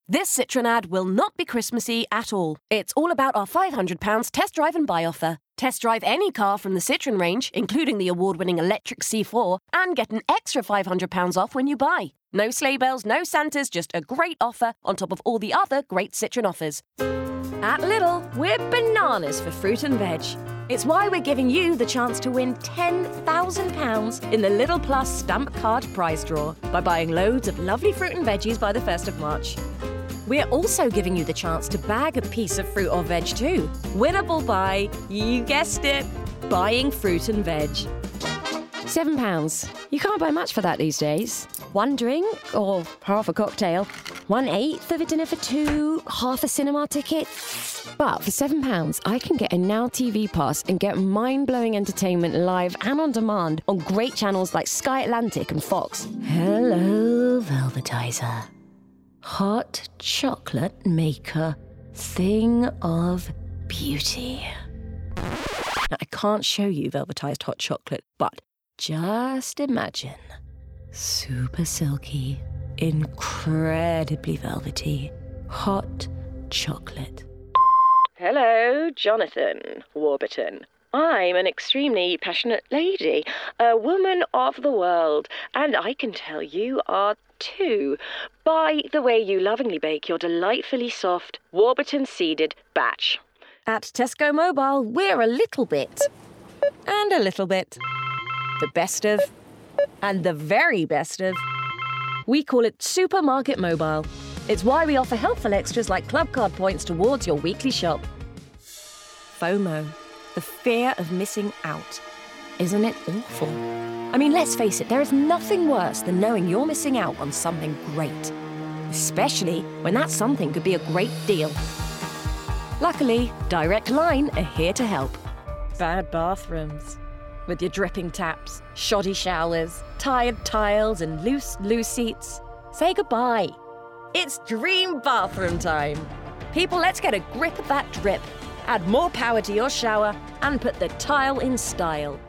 This Citroen ad will not be Christmassy at all. It's all about our £500 test drive and buy offer. Test drive any car from the Citroen range, including the award-winning electric C4, and get an extra £500 off when you buy. No sleigh bells, no Santas, just a great offer on top of all the other great Citroen offers. At Lidl, we're bananas for fruit and veg. It's why we're giving you the chance to win £10,000 in the Lidl Plus Stamp Card prize draw by buying loads of lovely fruit and veggies by the 1st of March. We're also giving you the chance to bag a piece of fruit or veg too. Winnable by, you guessed it, buying fruit and veg. £7. You can't buy much for that these days. One drink or half a cocktail, 1/8 of a dinner for two, half a cinema ticket. But for £7, I can get a Now TV pass and get mind-blowing entertainment live and on demand on great channels like Sky Atlantic and Fox. Hello, Velvetizer. Hot chocolate maker. Thing of beauty. Now, I can't show you velvetized hot chocolate, but just imagine. Super silky, incredibly velvety, hot chocolate. Hello, Jonathan Warburton. I'm an extremely passionate lady, a woman of the world, and I can tell you are too, by the way you lovingly bake your delightfully soft Warburton seeded batch. At Tesco Mobile, we're a little bit, and a little bit, the best of, and the very best of. We call it Supermarket Mobile. It's why we offer helpful extras like club card points towards your weekly shop. FOMO, the fear of missing out. Isn't it awful? I mean, let's face it, there is nothing worse than knowing you're missing out on something great. Especially when that something could be a great deal. Luckily, Direct Line are here to help. Bad bathrooms. With your dripping taps, shoddy showers, tired tiles and loose seats. Say goodbye. It's dream bathroom time. People, let's get a grip of that drip. Add more power to your shower and put the tile in style.